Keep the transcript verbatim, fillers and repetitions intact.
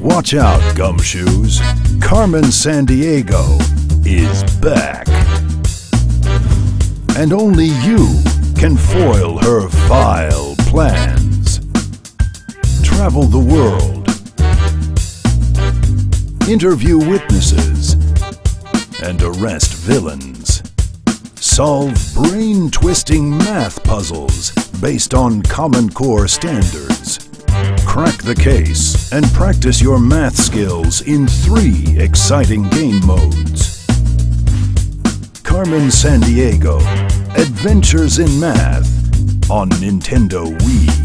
Watch out, gumshoes. Carmen Sandiego is back. And only you can foil her vile plans. Travel the world. Interview witnesses. And arrest villains. Solve brain-twisting math puzzles based on Common Core standards. Crack the case and practice your math skills in three exciting game modes. Carmen Sandiego, Adventures in Math on Nintendo Wii.